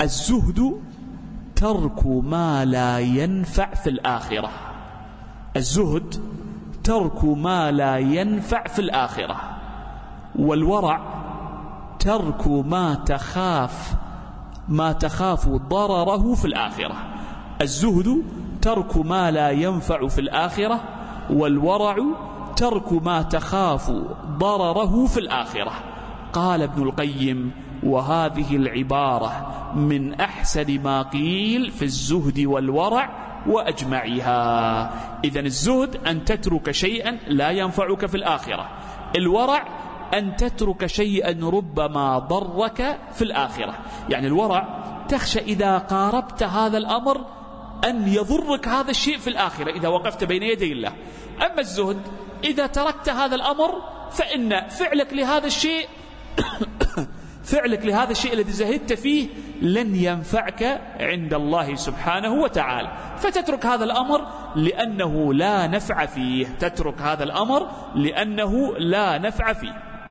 الزهد ترك ما لا ينفع في الآخرة. الزهد ترك ما لا ينفع في الآخرة، والورع ترك ما تخاف ضرره في الآخرة. الزهد ترك ما لا ينفع في الآخرة، والورع ترك ما تخاف ضرره في الآخرة. قال ابن القيم: وهذه العبارة من أحسن ما قيل في الزهد والورع وأجمعها. إذن الزهد أن تترك شيئا لا ينفعك في الآخرة، الورع أن تترك شيئا ربما ضرك في الآخرة. يعني الورع تخشى إذا قاربت هذا الأمر أن يضرك هذا الشيء في الآخرة إذا وقفت بين يدي الله. أما الزهد إذا تركت هذا الأمر فإن فعلك لهذا الشيء الذي زهدت فيه لن ينفعك عند الله سبحانه وتعالى، فتترك هذا الأمر لأنه لا نفع فيه، تترك هذا الأمر لأنه لا نفع فيه.